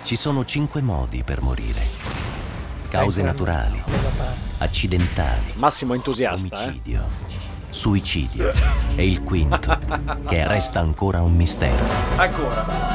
Ci sono 5 modi per morire. Cause naturali, accidentali, Massimo entusiasta, omicidio, suicidio e il quinto, che resta ancora un mistero. Ancora.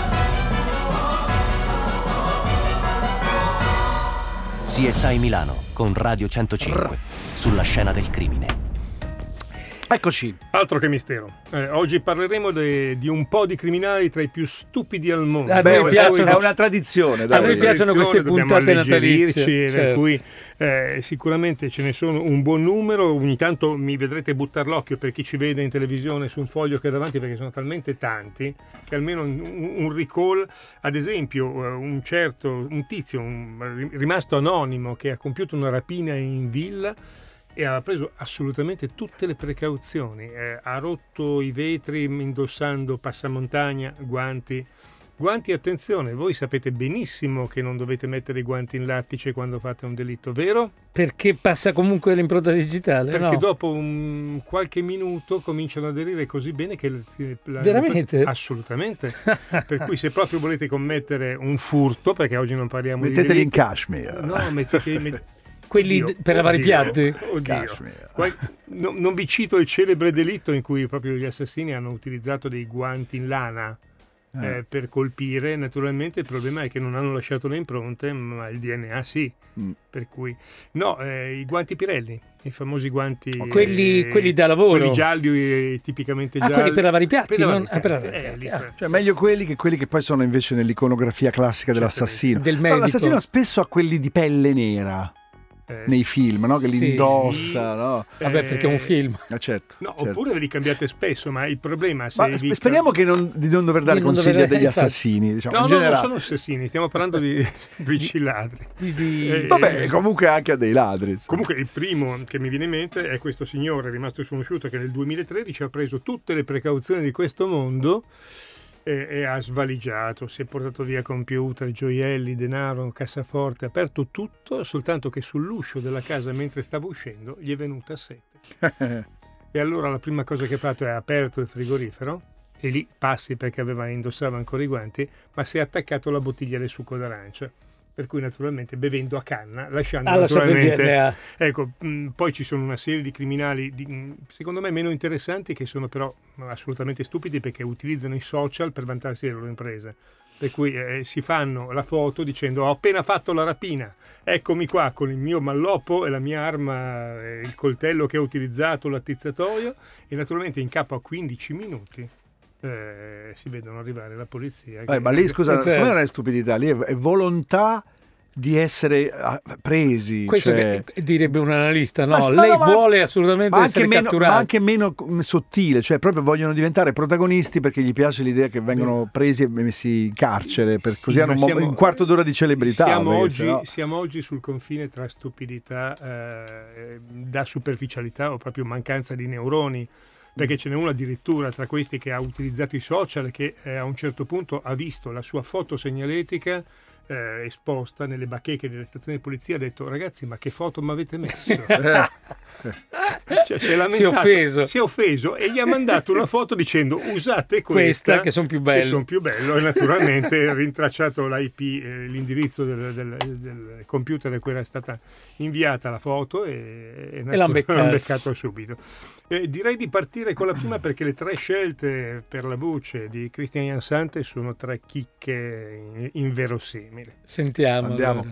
CSI Milano con Radio 105 sulla scena del crimine. Eccoci. Altro che mistero. Oggi parleremo di un po' di criminali tra i più stupidi al mondo. È una tradizione. A noi piacciono queste puntate natalizie, certo. Per cui sicuramente ce ne sono un buon numero. Ogni tanto mi vedrete buttar l'occhio per chi ci vede in televisione su un foglio che è davanti, perché sono talmente tanti che almeno un recall. Ad esempio un tizio rimasto anonimo che ha compiuto una rapina in villa e ha preso assolutamente tutte le precauzioni, ha rotto i vetri indossando passamontagna, guanti, attenzione, voi sapete benissimo che non dovete mettere i guanti in lattice quando fate un delitto, vero? Perché passa comunque l'impronta digitale, perché no? dopo qualche minuto cominciano ad aderire così bene che veramente? Assolutamente. Per cui se proprio volete commettere un furto, perché oggi non parliamo metteteli di in cashmere. No, quelli per lavare i piatti? Non vi cito il celebre delitto in cui proprio gli assassini hanno utilizzato dei guanti in lana per colpire. Naturalmente il problema è che non hanno lasciato le impronte, ma il DNA sì. Per cui i guanti Pirelli, i famosi guanti quelli da lavoro, quelli gialli, tipicamente gialli, quelli per lavare i piatti, cioè meglio quelli che poi sono invece nell'iconografia classica dell'assassino. Del medico. L'assassino spesso ha quelli di pelle nera nei film, no? Che li indossa, no? Vabbè, perché è un film. Certo. Oppure ve li cambiate spesso, ma il problema speriamo di non dover dare consigli agli assassini, diciamo, no, in generale. non sono assassini, stiamo parlando di semplici ladri. Vabbè, comunque anche a dei ladri. Comunque il primo che mi viene in mente è questo signore rimasto sconosciuto che nel 2013 ha preso tutte le precauzioni di questo mondo e ha svaligiato, si è portato via computer, gioielli, denaro, cassaforte, ha aperto tutto, soltanto che sull'uscio della casa mentre stava uscendo gli è venuta sete. E allora la prima cosa che ha fatto è aperto il frigorifero e lì passi perché indossava ancora i guanti, ma si è attaccato la bottiglia del succo d'arancia. Per cui naturalmente bevendo a canna, lasciando naturalmente. Ecco, poi ci sono una serie di criminali secondo me meno interessanti, che sono però assolutamente stupidi perché utilizzano i social per vantarsi delle loro imprese. Per cui si fanno la foto dicendo: ho appena fatto la rapina, eccomi qua con il mio malloppo e la mia arma, il coltello che ho utilizzato, l'attizzatoio, e naturalmente in capo a 15 minuti si vedono arrivare la polizia. Ma lì, scusa, secondo me non è stupidità, lì è volontà di essere presi. Questo che direbbe un analista, no? Lei vuole assolutamente essere catturata. Ma anche meno sottile, cioè proprio vogliono diventare protagonisti perché gli piace l'idea che vengono presi e messi in carcere, così hanno un quarto d'ora di celebrità. Siamo oggi sul confine tra stupidità da superficialità o proprio mancanza di neuroni. Perché ce n'è uno addirittura tra questi che ha utilizzato i social, che a un certo punto ha visto la sua foto segnaletica esposta nelle bacheche delle stazioni di polizia, ha detto: ragazzi, ma che foto mi avete messo? Cioè, si è offeso e gli ha mandato una foto dicendo: usate questa che sono più bello, e naturalmente rintracciato l'IP, l'indirizzo del computer da cui era stata inviata la foto e l'ha beccato subito. Direi di partire con la prima, perché le 3 scelte per la voce di Christian Jansante sono 3 chicche inverosimili. Sentiamo. Andiamo.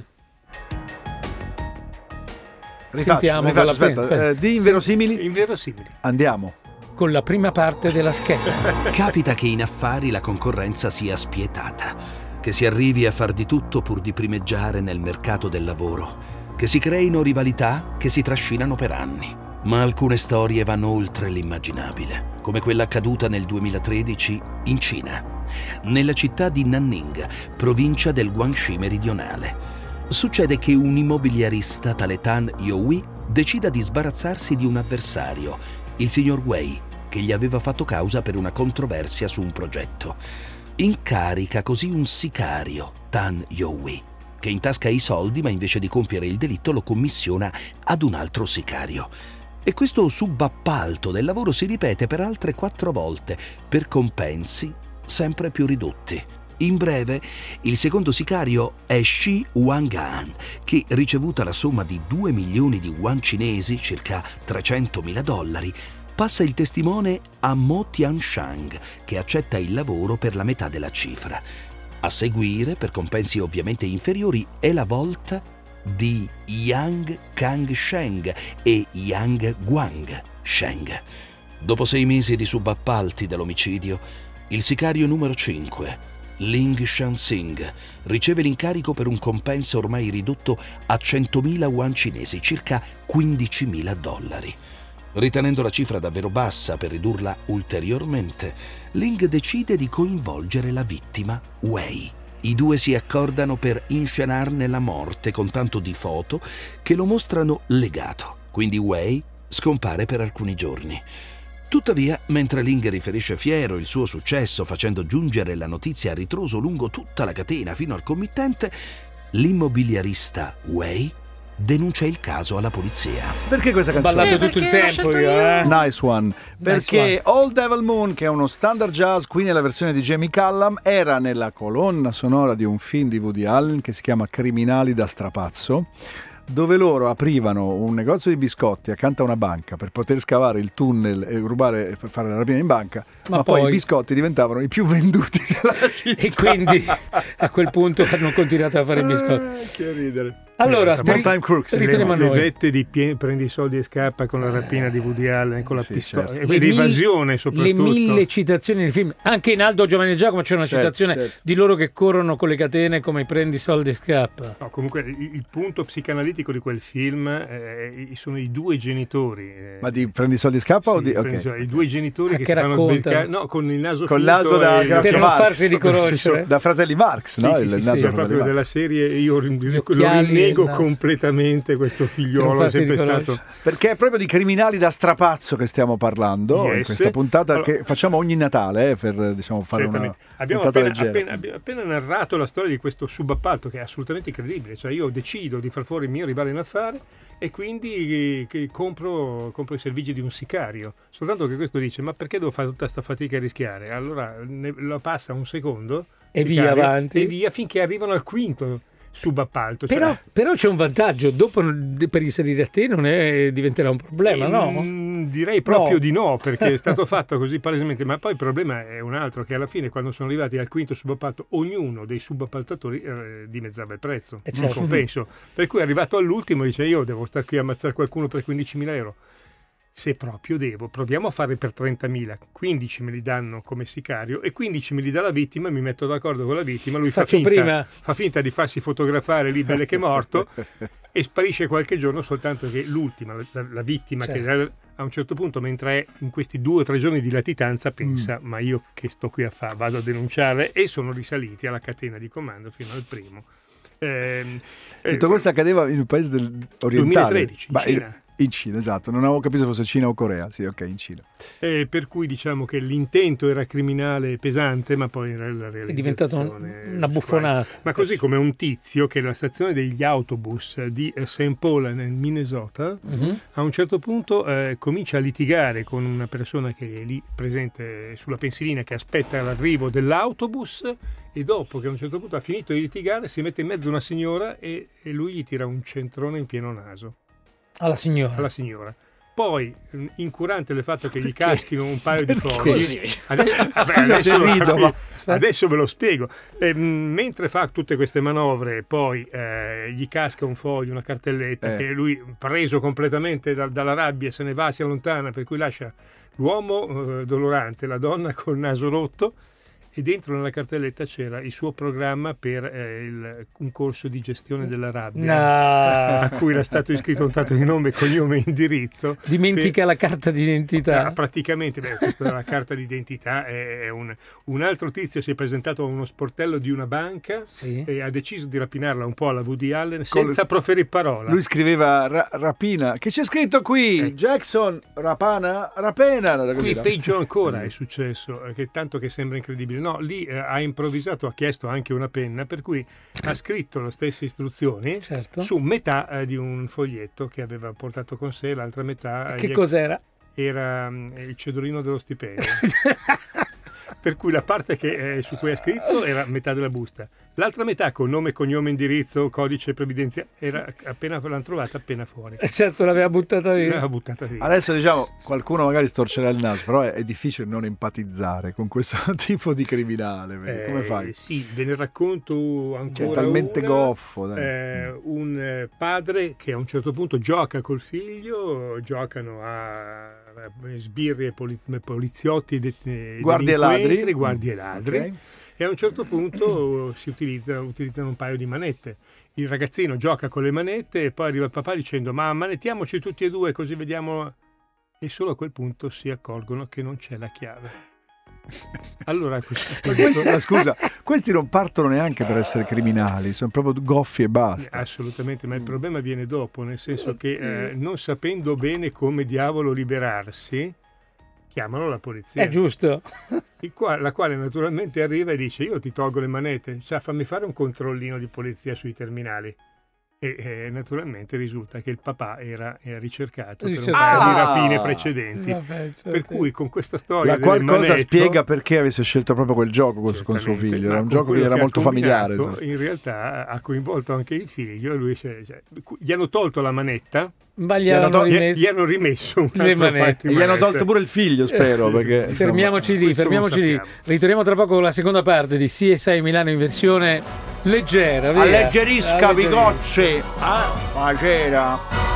Rifaccio, di inverosimili. Andiamo con la prima parte della scheda. Capita che in affari la concorrenza sia spietata, che si arrivi a far di tutto pur di primeggiare nel mercato del lavoro, che si creino rivalità che si trascinano per anni. Ma alcune storie vanno oltre l'immaginabile, come quella accaduta nel 2013 in Cina, nella città di Nanning, provincia del Guangxi meridionale. Succede che un immobiliarista, tale Tan Youhui, decida di sbarazzarsi di un avversario, il signor Wei, che gli aveva fatto causa per una controversia su un progetto. Incarica così un sicario, Tan Youhui, che intasca i soldi, ma invece di compiere il delitto lo commissiona ad un altro sicario. E questo subappalto del lavoro si ripete per altre 4 volte, per compensi sempre più ridotti. In breve, il secondo sicario è Shi Wang-an, che, ricevuta la somma di 2 milioni di yuan cinesi, circa $300.000, passa il testimone a Mo Tianshang, che accetta il lavoro per la metà della cifra. A seguire, per compensi ovviamente inferiori, è la volta di Yang Kang-sheng e Yang Guang-sheng. Dopo 6 mesi di subappalti dell'omicidio, il sicario numero 5, Ling Shansing, riceve l'incarico per un compenso ormai ridotto a 100.000 yuan cinesi, circa $15.000. Ritenendo la cifra davvero bassa per ridurla ulteriormente, Ling decide di coinvolgere la vittima, Wei. I due si accordano per inscenarne la morte con tanto di foto che lo mostrano legato, quindi Wei scompare per alcuni giorni. Tuttavia, mentre Ling riferisce fiero il suo successo facendo giungere la notizia a ritroso lungo tutta la catena fino al committente, l'immobiliarista Wei denuncia il caso alla polizia. Perché questa canzone? Ho ballato tutto il tempo io. Nice one. Perché Old Devil Moon, che è uno standard jazz, qui nella versione di Jamie Cullum, era nella colonna sonora di un film di Woody Allen che si chiama Criminali da strapazzo, dove loro aprivano un negozio di biscotti accanto a una banca per poter scavare il tunnel e rubare, per fare la rapina in banca, ma poi i biscotti diventavano i più venduti della città. E quindi a quel punto hanno continuato a fare i biscotti. Che ridere. Allora, Time Crooks. Le vette di prendi i soldi e scappa con la rapina di Woody Allen, con la pistola, certo. e l'evasione soprattutto. Le 1000 citazioni nel film. Anche in Aldo, Giovanni e Giacomo c'è una citazione di loro che corrono con le catene come prendi i soldi e scappa. No, comunque il punto psicanalitico di quel film sono i due genitori. Ma di prendi i soldi e scappa o di... I due genitori che si fanno sbeccare con il naso con l'aso da per non farsi riconoscere. Da Fratelli Marx, no? Il naso proprio della serie io lo rinnego completamente questo figliolo, è sempre stato, perché è proprio di criminali da strapazzo che stiamo parlando in questa puntata che facciamo ogni Natale per fare una puntata leggera. Abbiamo appena narrato la storia di questo subappalto che è assolutamente incredibile, cioè io decido di far fuori il mio rivale in affare e quindi compro i servigi di un sicario, soltanto che questo dice ma perché devo fare tutta questa fatica a rischiare? Allora la passa un secondo e via avanti e via finché arrivano al quinto subappalto. Però c'è un vantaggio, dopo per inserire a te non diventerà un problema, no? Direi proprio di no, perché è stato fatto così palesemente, ma poi il problema è un altro, che alla fine quando sono arrivati al quinto subappalto ognuno dei subappaltatori dimezzava il prezzo, il compenso, per cui è arrivato all'ultimo e dice io devo star qui a ammazzare qualcuno per 15.000 euro. Se proprio devo, proviamo a fare per 30.000, 15 me li danno come sicario e 15 me li dà la vittima, mi metto d'accordo con la vittima, lui fa finta di farsi fotografare lì belle che è morto e sparisce qualche giorno, soltanto che l'ultima, la vittima, che a un certo punto, mentre è in questi 2 o 3 giorni di latitanza, pensa ma io che sto qui a fare? Vado a denunciare, e sono risaliti alla catena di comando fino al primo. Tutto questo accadeva in un paese orientale, 2013, in Cina. In Cina, esatto, non avevo capito se fosse Cina o Corea, sì, ok, in Cina. Per cui diciamo che l'intento era criminale pesante, ma poi la realizzazione è diventato una buffonata. Ma così come un tizio che nella stazione degli autobus di St. Paul nel Minnesota, a un certo punto comincia a litigare con una persona che è lì presente sulla pensilina, che aspetta l'arrivo dell'autobus, e dopo che a un certo punto ha finito di litigare si mette in mezzo una signora e lui gli tira un centrone in pieno naso. Alla signora. Poi, incurante del fatto che gli caschino un paio di fogli, adesso ve lo spiego. Mentre fa tutte queste manovre, poi gli casca un foglio, una cartelletta, che lui, preso completamente dalla rabbia, se ne va, si allontana, per cui lascia l'uomo dolorante, la donna col naso rotto, e dentro nella cartelletta c'era il suo programma per un corso di gestione della rabbia, a cui era stato iscritto un tanto di nome, cognome e indirizzo. Dimentica la carta d'identità. Praticamente, questa è la carta d'identità. Un altro tizio si è presentato a uno sportello di una banca e ha deciso di rapinarla un po' alla Woody Allen senza proferire parola. Lui scriveva rapina, che c'è scritto qui, Jackson, rapena. Qui peggio ancora è successo, che tanto che sembra incredibile. No, lì ha improvvisato, ha chiesto anche una penna, per cui ha scritto le stesse istruzioni su metà di un foglietto che aveva portato con sé, l'altra metà... Che cos'era? Era il cedolino dello stipendio. per cui la parte su cui è scritto era metà della busta, l'altra metà con nome, cognome, indirizzo, codice previdenziale era appena l'hanno trovata appena fuori. Certo, l'aveva buttata via. Adesso diciamo qualcuno magari storcerà il naso, però è difficile non empatizzare con questo tipo di criminale. Come fai? Sì, ve ne racconto ancora. È talmente goffo. Un padre che a un certo punto gioca col figlio, giocano a sbirri e poliziotti, guardie e ladri. Okay. E a un certo punto utilizzano un paio di manette. Il ragazzino gioca con le manette e poi arriva il papà dicendo: ma manettiamoci tutti e due così vediamo. E solo a quel punto si accorgono che non c'è la chiave. Allora, scusa, questi non partono neanche per essere criminali, sono proprio goffi e basta. Assolutamente, ma il problema viene dopo, nel senso che non sapendo bene come diavolo liberarsi, chiamano la polizia. È giusto. La quale naturalmente arriva e dice: io ti tolgo le manette, cioè fammi fare un controllino di polizia sui terminali. E naturalmente risulta che il papà era ricercato per un paio di rapine precedenti. Per cui con questa storia la qualcosa spiega perché avesse scelto proprio quel gioco con suo figlio. Era un gioco che era molto familiare. In realtà ha coinvolto anche il figlio. Lui gli hanno tolto la manetta, ma gli hanno rimesso le manette. E gli hanno tolto pure il figlio, spero. Perché, fermiamoci lì. Ritorniamo tra poco con la seconda parte di CSI Milano in versione leggera. Alleggerisca, Picocci. C'era.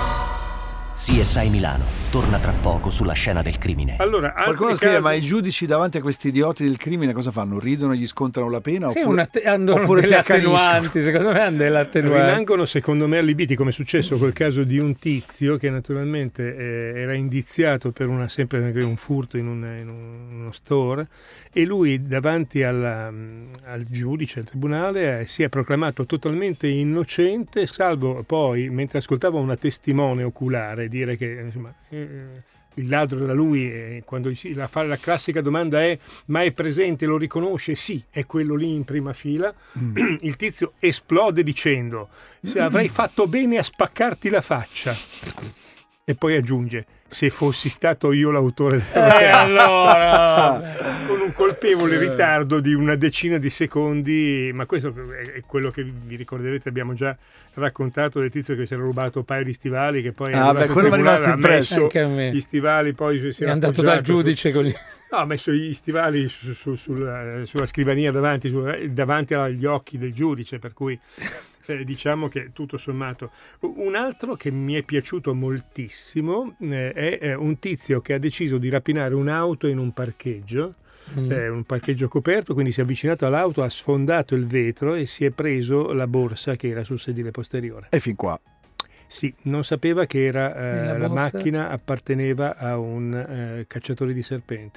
CSI Milano torna tra poco sulla scena del crimine. Allora, qualcuno scrive: ma i giudici davanti a questi idioti del crimine cosa fanno? Ridono e gli scontano la pena? Oppure si attenuanti? Secondo me hanno delle attenuanti. Rimangono secondo me allibiti, come è successo col caso di un tizio che naturalmente era indiziato per un furto in uno store, e lui davanti al giudice, al tribunale, si è proclamato totalmente innocente, salvo poi, mentre ascoltava una testimone oculare dire che insomma il ladro era lui, e quando la classica domanda è: ma è presente, lo riconosce? Sì, è quello lì in prima fila. Il tizio esplode dicendo: se avrei fatto bene a spaccarti la faccia. E poi aggiunge: se fossi stato io l'autore della allora con un colpevole ritardo di una decina di secondi. Ma questo è quello che vi ricorderete, abbiamo già raccontato del tizio che si era rubato un paio di stivali, che poi quello mi è rimasto impresso. Gli stivali poi si è andato dal giudice con gli... No, ha messo gli stivali sulla scrivania davanti agli occhi del giudice, per cui diciamo che tutto sommato. Un altro che mi è piaciuto moltissimo è un tizio che ha deciso di rapinare un'auto in un parcheggio, un parcheggio coperto, quindi si è avvicinato all'auto, ha sfondato il vetro e si è preso la borsa che era sul sedile posteriore. E fin qua? Sì, non sapeva che la macchina apparteneva a un cacciatore di serpenti.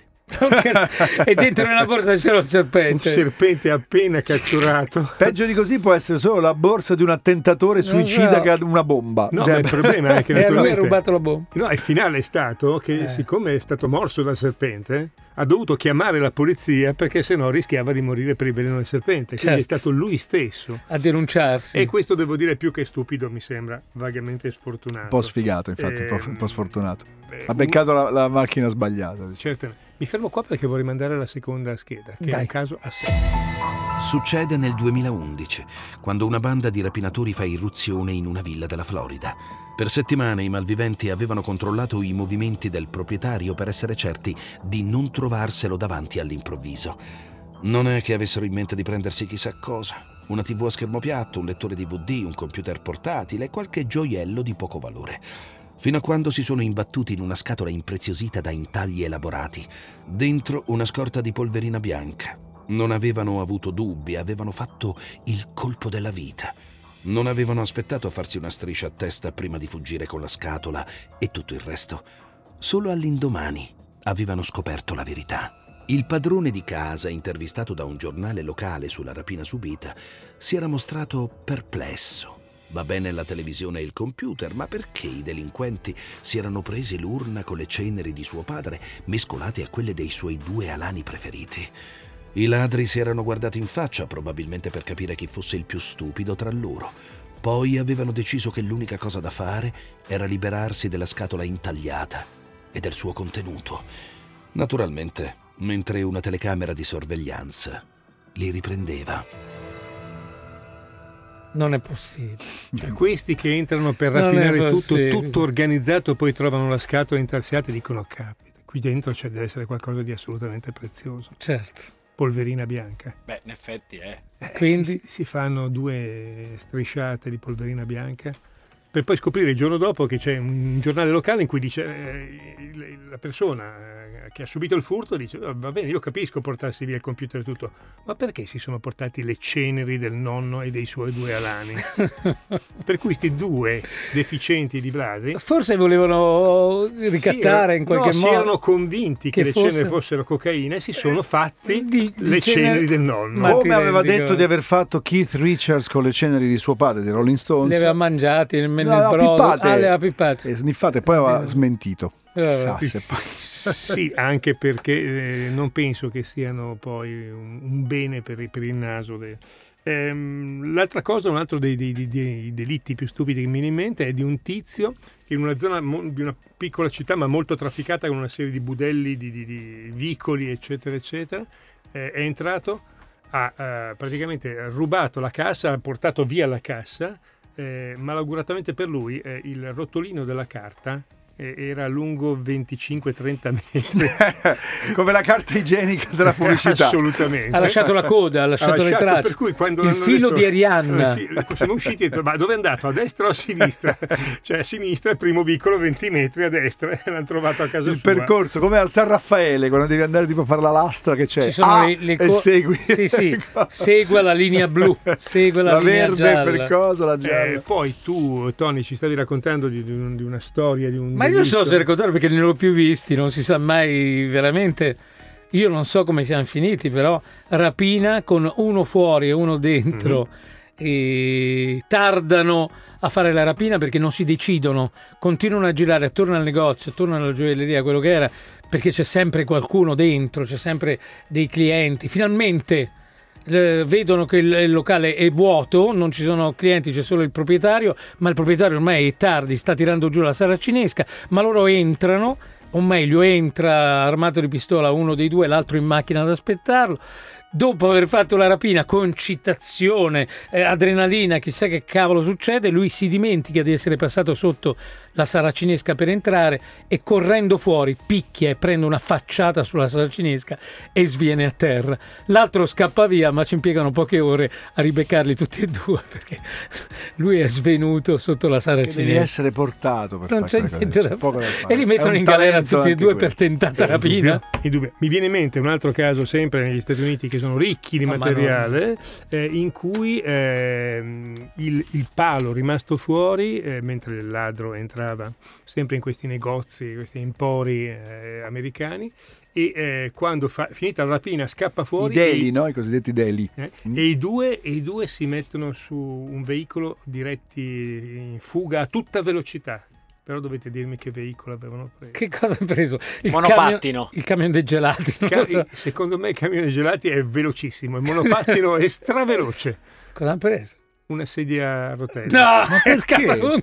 E dentro nella borsa c'era un serpente. Un serpente appena catturato. Peggio di così può essere solo la borsa di un attentatore suicida che ha una bomba. No, ma il problema è che naturalmente ha rubato la bomba. No, il finale è stato che siccome è stato morso dal serpente, ha dovuto chiamare la polizia perché sennò rischiava di morire per il veleno del serpente. Quindi è stato lui stesso a denunciarsi. E questo, devo dire, più che stupido, mi sembra vagamente sfortunato. Un po' sfigato, infatti, un po' sfortunato. Ha beccato la macchina sbagliata. Certamente. Mi fermo qua perché vorrei mandare alla seconda scheda, che è un caso a sé. Succede nel 2011, quando una banda di rapinatori fa irruzione in una villa della Florida. Per settimane i malviventi avevano controllato i movimenti del proprietario per essere certi di non trovarselo davanti all'improvviso. Non è che avessero in mente di prendersi chissà cosa. Una TV a schermo piatto, un lettore DVD, un computer portatile e qualche gioiello di poco valore. Fino a quando si sono imbattuti in una scatola impreziosita da intagli elaborati. Dentro una scorta di polverina bianca. Non avevano avuto dubbi, avevano fatto il colpo della vita. Non avevano aspettato a farsi una striscia a testa prima di fuggire con la scatola e tutto il resto. Solo all'indomani avevano scoperto la verità. Il padrone di casa, intervistato da un giornale locale sulla rapina subita, si era mostrato perplesso. Va bene la televisione e il computer, ma perché i delinquenti si erano presi l'urna con le ceneri di suo padre mescolate a quelle dei suoi 2 alani preferiti? I ladri si erano guardati in faccia, probabilmente per capire chi fosse il più stupido tra loro. Poi avevano deciso che l'unica cosa da fare era liberarsi della scatola intagliata e del suo contenuto. Naturalmente mentre una telecamera di sorveglianza li riprendeva. Non è possibile. Cioè, questi che entrano per rapinare tutto organizzato, poi trovano la scatola intarsiata e dicono capita, qui dentro deve essere qualcosa di assolutamente prezioso. Certo. Polverina bianca. Beh, in effetti Quindi si fanno 2 strisciate di polverina bianca per poi scoprire il giorno dopo che c'è un giornale locale in cui dice la persona che ha subito il furto dice va bene, io capisco portarsi via il computer e tutto, ma perché si sono portati le ceneri del nonno e dei suoi 2 alani? Per cui questi 2 deficienti di Bladri forse volevano ricattare in qualche modo. Si erano convinti che le ceneri fossero cocaina e si sono fatti le ceneri del nonno. Come aveva detto di aver fatto Keith Richards con le ceneri di suo padre, dei Rolling Stones. Le aveva mangiati nel brodo. Le aveva pippate. Sniffate, poi aveva smentito. Sì, anche perché non penso che siano poi un bene per il naso. L'altra cosa, un altro dei delitti più stupidi che mi viene in mente è di un tizio che in una zona di una piccola città ma molto trafficata con una serie di budelli, di vicoli eccetera eccetera, è entrato, ha praticamente rubato la cassa, ha portato via la cassa, malauguratamente per lui il rotolino della carta era lungo 25-30 metri come la carta igienica della pubblicità. Assolutamente. Ha lasciato la coda, ha lasciato le tracce, per cui quando il filo di Arianna. Sono usciti e detto, ma dove è andato, a destra o a sinistra? Cioè a sinistra il primo vicolo, 20 metri, a destra, e l'hanno trovato a casa il sua. Percorso come al San Raffaele quando devi andare tipo a fare la lastra che c'è. Ci sono e segui. Sì, segua la linea blu, segua la linea verde gialla. per cosa, la gialla. Poi tu, Tony, ci stavi raccontando di una storia di un Ma io non so se raccontare perché non li ho più visti, non si sa mai veramente. Io non so come siamo finiti, però rapina con uno fuori e uno dentro. E tardano a fare la rapina perché non si decidono, continuano a girare attorno al negozio, attorno alla gioielleria, quello che era, perché c'è sempre qualcuno dentro, c'è sempre dei clienti. Finalmente vedono che il locale è vuoto, non ci sono clienti, c'è solo il proprietario, ma il proprietario ormai è tardi, sta tirando giù la saracinesca, ma loro entrano, o meglio entra armato di pistola uno dei 2, l'altro in macchina ad aspettarlo. Dopo aver fatto la rapina, concitazione, adrenalina, chissà che cavolo succede, lui si dimentica di essere passato sotto la saracinesca per entrare e correndo fuori picchia e prende una facciata sulla saracinesca e sviene a terra. L'altro scappa via, ma ci impiegano poche ore a ribeccarli tutti e 2 perché lui è svenuto sotto la saracinesca. Devi essere portato per non c'è niente da poco da fare. E li mettono in galera tutti e 2 per tentata rapina. Mi viene in mente un altro caso sempre negli Stati Uniti che sono ricchi di materiale, in cui il palo rimasto fuori mentre il ladro entrava sempre in questi negozi, questi empori americani, e quando finita la rapina scappa fuori i deli, no? I cosiddetti deli, e i due si mettono su un veicolo diretti in fuga a tutta velocità. Però dovete dirmi che veicolo avevano preso. Che cosa hanno preso? Il monopattino. Il camion dei gelati. Secondo me il camion dei gelati è velocissimo, il monopattino è straveloce. Cosa hanno preso? Una sedia a rotelle. No, ma perché?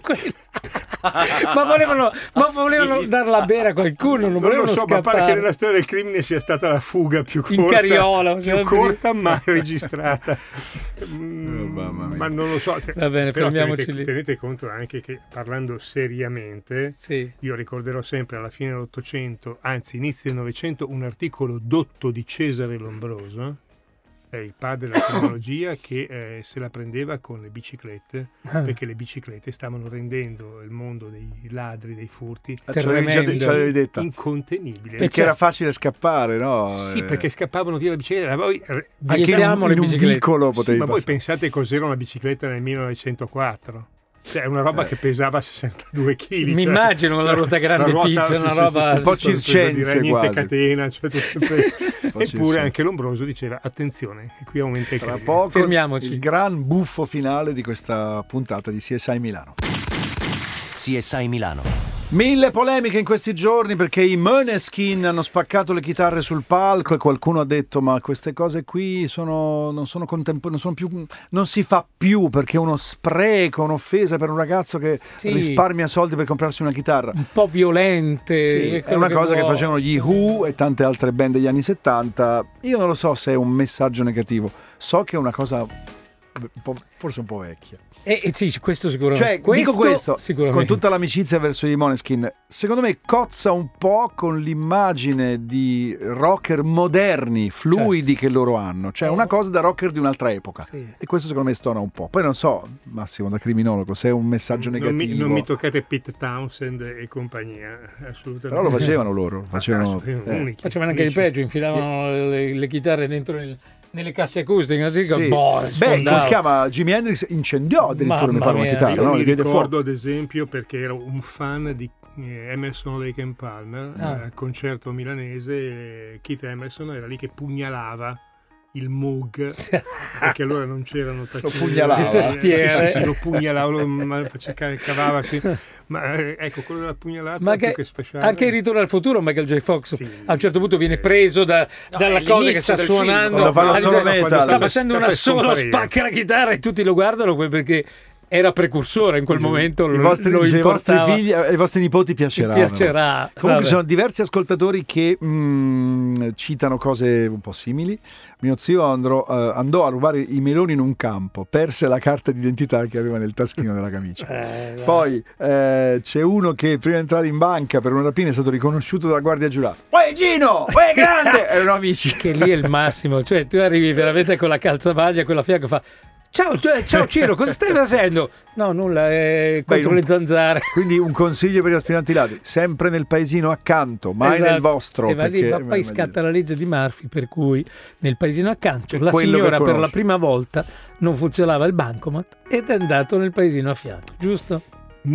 ma volevano darla a bere a qualcuno, non volevano lo so, scappare. Ma pare che nella storia del crimine sia stata la fuga più corta, in carriola, più corta mai registrata. Ma non lo so. Va bene, però fermiamoci lì. Tenete conto anche che, parlando seriamente, io ricorderò sempre alla fine dell'Ottocento, anzi inizio del Novecento, un articolo dotto di Cesare Lombroso, il padre della tecnologia, che se la prendeva con le biciclette, perché le biciclette stavano rendendo il mondo dei ladri, dei furti incontenibile. Perché era facile scappare, no? Sì, perché scappavano via la bicicletta. Poi, in un vicolo potevi ma poi pensate cos'era una bicicletta nel 1904. Cioè, una roba che pesava 62 kg. Mi immagino la ruota grande piccola, una roba un po' circense, niente catena, eppure anche Lombroso diceva attenzione, qui aumenta il tra carico. poco fermiamoci. Il gran buffo finale di questa puntata di CSI Milano. CSI Milano. Mille polemiche in questi giorni perché i Måneskin hanno spaccato le chitarre sul palco e qualcuno ha detto ma queste cose qui non si fa più perché è uno spreco, un'offesa per un ragazzo che risparmia soldi per comprarsi una chitarra. Un po' violente. Sì, è una cosa che facevano gli Who e tante altre band degli anni 70. Io non lo so se è un messaggio negativo, so che è una cosa forse un po' vecchia. Sì, questo sicuramente. Cioè, dico questo, sicuramente. con tutta l'amicizia verso i Måneskin, secondo me cozza un po' con l'immagine di rocker moderni, fluidi che loro hanno. Cioè, una cosa da rocker di un'altra epoca. Sì. E questo secondo me stona un po'. Poi non so, Massimo, da criminologo, se è un messaggio negativo. Non mi toccate Pete Townshend e compagnia, assolutamente. Però lo facevano loro. Facevano anche di peggio, infilavano le chitarre dentro nelle casse acustiche, sì. Come si chiama? Jimi Hendrix incendiò addirittura mi pare una chitarra. Io mi ricordo ad esempio perché ero un fan di Emerson, Lake and Palmer al concerto milanese. Keith Emerson era lì che pugnalava il Moog perché allora non c'erano le tastiere, sì, lo pugnalava, cavava ma ecco, quello della pugnalata che sfasciava. Anche in Ritorno al futuro Michael J. Fox a un certo punto viene preso dalla cosa che sta suonando, sta facendo una sola, spacca la chitarra e tutti lo guardano perché era precursore in quel momento. I vostri figli e i vostri nipoti piacerà. Comunque ci sono diversi ascoltatori che citano cose un po' simili. Mio zio andò a rubare i meloni in un campo, perse la carta d'identità che aveva nel taschino della camicia. Poi c'è uno che prima di entrare in banca per una rapina è stato riconosciuto dalla guardia giurata. Uè Gino, uè grande! Erano amici. Che lì è il massimo, cioè tu arrivi veramente con la calzamaglia, quella fiacca fa Ciao Ciro, cosa stai facendo? No, nulla, contro le zanzare. Quindi un consiglio per gli aspiranti ladri: sempre nel paesino accanto, mai nel vostro. E poi scatta la legge di Murphy, per cui nel paesino accanto la signora per la prima volta non funzionava il bancomat ed è andato nel paesino a fianco, giusto?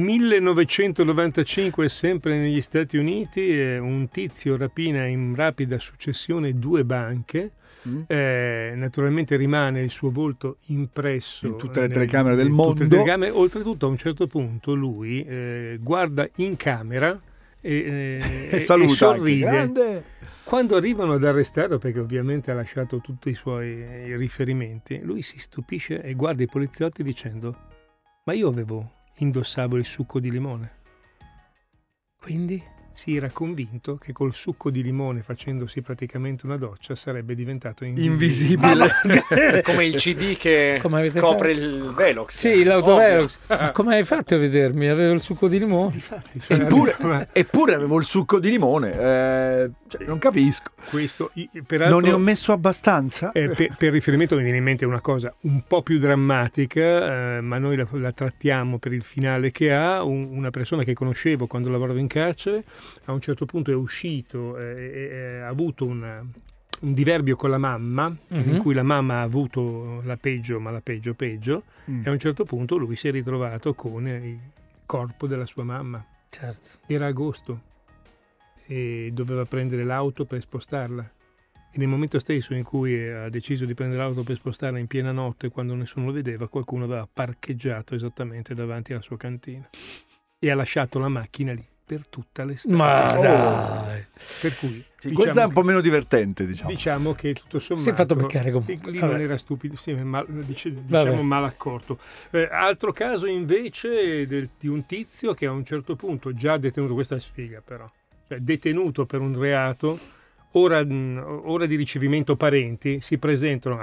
1995, sempre negli Stati Uniti, un tizio rapina in rapida successione 2 banche. Naturalmente rimane il suo volto impresso in tutte le telecamere del mondo. Oltretutto a un certo punto lui guarda in camera e saluta, e sorride. Quando arrivano ad arrestarlo, perché ovviamente ha lasciato tutti i suoi riferimenti, lui si stupisce e guarda i poliziotti dicendo: ma io indossavo il succo di limone. Quindi? Si era convinto che col succo di limone, facendosi praticamente una doccia, sarebbe diventato invisibile. Come il CD che copre il Velox. Sì, l'autovelox. Come hai fatto a vedermi? Avevo il succo di limone? Difatti, eppure avevo il succo di limone. Non capisco. Questo, peraltro, non ne ho messo abbastanza? Per riferimento mi viene in mente una cosa un po' più drammatica, ma noi la trattiamo per il finale che ha. Una persona che conoscevo quando lavoravo in carcere, a un certo punto è uscito e ha avuto un diverbio con la mamma, in cui la mamma ha avuto la peggio, ma la peggio, e a un certo punto lui si è ritrovato con il corpo della sua mamma. Certo. Era agosto e doveva prendere l'auto per spostarla. E nel momento stesso in cui ha deciso di prendere l'auto per spostarla in piena notte, quando nessuno lo vedeva, qualcuno aveva parcheggiato esattamente davanti alla sua cantina e ha lasciato la macchina lì per tutta l'estate. Ma dai. Per cui questa è un po' meno divertente, diciamo che tutto sommato si è fatto beccare lì non era stupido, diciamo mal accorto. Altro caso invece di un tizio che a un certo punto, già detenuto, questa è sfiga però, cioè detenuto per un reato, ora di ricevimento parenti, si presentano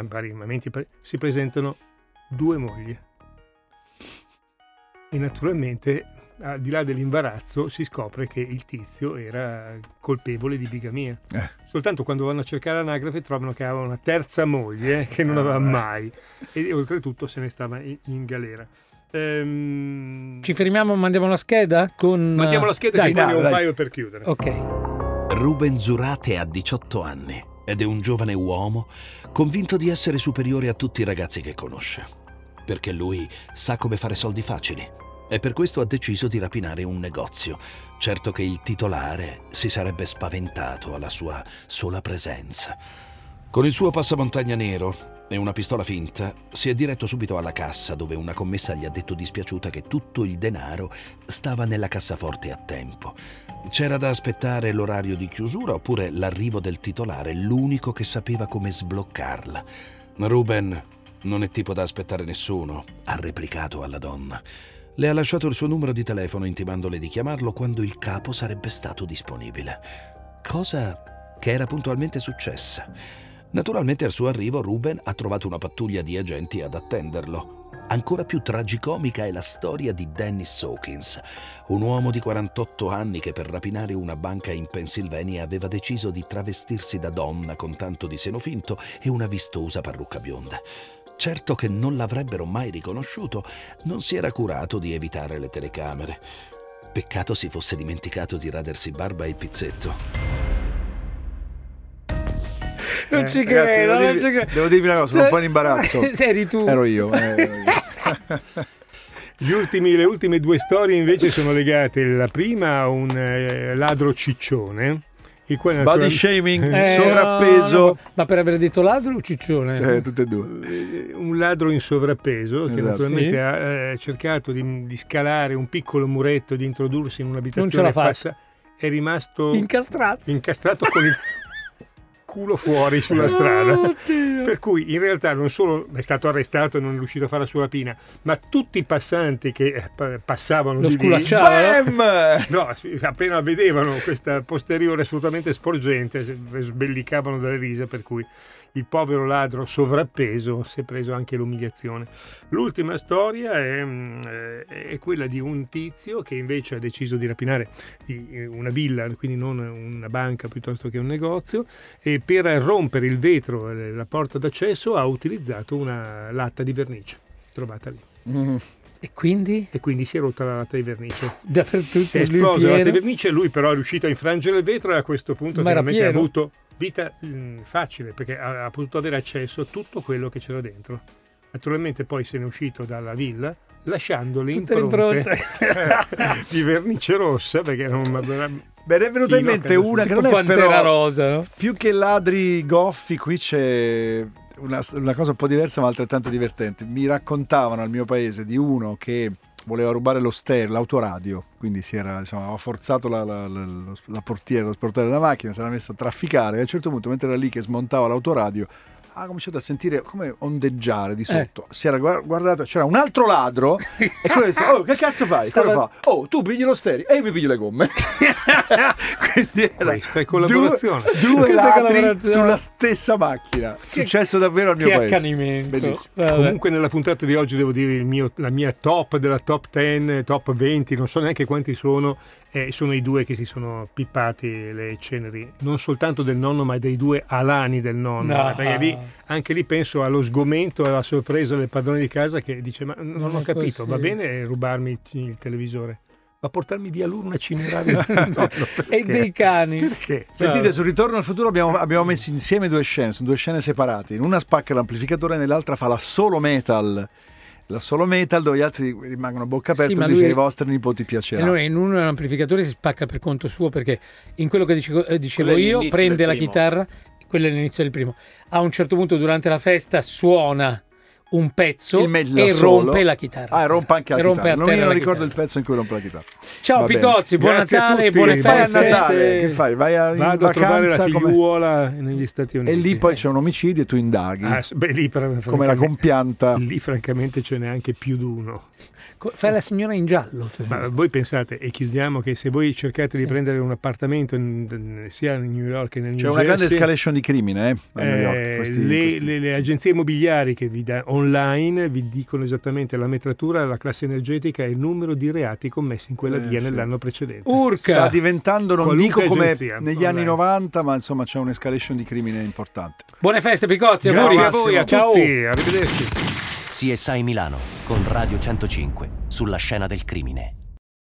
2 mogli e naturalmente, al di là dell'imbarazzo, si scopre che il tizio era colpevole di bigamia. Soltanto quando vanno a cercare l'anagrafe trovano che aveva una terza moglie che non aveva mai, e oltretutto se ne stava in galera. Ci fermiamo, mandiamo la scheda? Mandiamo la scheda, dai, che poi ne ho un paio per chiudere. Ok. Ruben Zurate ha 18 anni ed è un giovane uomo convinto di essere superiore a tutti i ragazzi che conosce, perché lui sa come fare soldi facili. E per questo ha deciso di rapinare un negozio, certo che il titolare si sarebbe spaventato alla sua sola presenza. Con il suo passamontagna nero e una pistola finta, si è diretto subito alla cassa, dove una commessa gli ha detto dispiaciuta che tutto il denaro stava nella cassaforte a tempo. C'era da aspettare l'orario di chiusura oppure l'arrivo del titolare, l'unico che sapeva come sbloccarla. Ruben non è tipo da aspettare nessuno, ha replicato alla donna. Le ha lasciato il suo numero di telefono intimandole di chiamarlo quando il capo sarebbe stato disponibile. Cosa che era puntualmente successa. Naturalmente al suo arrivo Ruben ha trovato una pattuglia di agenti ad attenderlo. Ancora più tragicomica è la storia di Dennis Hawkins, un uomo di 48 anni che per rapinare una banca in Pennsylvania aveva deciso di travestirsi da donna con tanto di seno finto e una vistosa parrucca bionda. Certo che non l'avrebbero mai riconosciuto, non si era curato di evitare le telecamere. Peccato si fosse dimenticato di radersi barba e pizzetto. Non ci ragazzi, credo, devo dirvi una cosa, sono un po' in imbarazzo. Eri tu. Ero io. Le ultime due storie invece sono legate. La prima a un ladro ciccione, il quale body shaming, sovrappeso. No. Ma per aver detto ladro o ciccione? Tutte e due. Un ladro in sovrappeso, che naturalmente ha cercato di scalare un piccolo muretto, di introdursi in un'abitazione. Non ce la fa. È rimasto incastrato con il culo fuori sulla strada. Per cui in realtà non solo è stato arrestato e non è riuscito a fare la sua rapina, ma tutti i passanti che passavano lo di lì, no, appena vedevano questa posteriore assolutamente sporgente sbellicavano dalle risa, per cui il povero ladro sovrappeso si è preso anche l'umiliazione. L'ultima storia è quella di un tizio che invece ha deciso di rapinare una villa, quindi non una banca piuttosto che un negozio, e per rompere il vetro, la porta d'accesso, ha utilizzato una latta di vernice trovata lì. E quindi si è rotta la latta di vernice. Dappertutto si è esplosa la latta di vernice, lui però è riuscito a infrangere il vetro e a questo punto finalmente ha avuto vita facile, perché ha potuto avere accesso a tutto quello che c'era dentro. Naturalmente poi se n'è uscito dalla villa lasciando le impronte di vernice rossa, perché era Beh, è venuta in mente una che non è però rosa, no? Più che ladri goffi, qui c'è una cosa un po' diversa ma altrettanto divertente. Mi raccontavano al mio paese di uno che voleva rubare l'autoradio, quindi aveva forzato la portiera, lo sportello della macchina, si era messo a trafficare e a un certo punto, mentre era lì che smontava l'autoradio, ha cominciato a sentire come ondeggiare di sotto. Si era guardato, c'era un altro ladro e quello diceva: oh, che cazzo fai? Quello fa: oh, tu pigli lo stereo e io mi piglio le gomme. Quindi era questa è collaborazione. Due ladri sulla stessa macchina. Successo davvero al mio paese. Che accanimento. Comunque nella puntata di oggi devo dire la mia top della top 10, top 20, non so neanche quanti sono i due che si sono pippati le ceneri, non soltanto del nonno ma dei due alani del nonno, perché anche lì penso allo sgomento e alla sorpresa del padrone di casa che dice: ma non ho capito, va bene rubarmi il televisore, ma portarmi via l'urna cineraria e dei cani, perché? Sentite, sul Ritorno al futuro abbiamo messo insieme due scene, sono due scene separate, in una spacca l'amplificatore e nell'altra fa la solo metal, dove gli altri rimangono a bocca aperta, e dice: ai vostri nipoti piacerà. Allora in uno l'amplificatore si spacca per conto suo, perché in quello che dicevo io prende la chitarra, quello è l'inizio del primo, a un certo punto durante la festa suona un pezzo e rompe la chitarra. Rompe anche la chitarra. Non ricordo il pezzo in cui rompe la chitarra. Ciao Picozzi, buon Natale, buone feste. Natale. Che fai? Vai in vacanza, a trovare la figliuola negli Stati Uniti. E lì poi c'è un omicidio e tu indaghi. Lì come la compianta. Lì francamente ce n'è anche più di uno. Fai la signora in giallo. Ma voi pensate, e chiudiamo, che se voi cercate di prendere un appartamento sia a New York che nel New Jersey, c'è una grande escalation di crimine a New York. Le agenzie immobiliari che vi online vi dicono esattamente la metratura, la classe energetica e il numero di reati commessi in quella via nell'anno precedente. Sta diventando, non qualunque dico come agenzia, negli online. anni 90, ma insomma c'è un'escalation di crimine importante. Buone feste Picozzi, grazie a voi, a ciao. tutti, arrivederci. CSI Milano con Radio 105 sulla scena del crimine.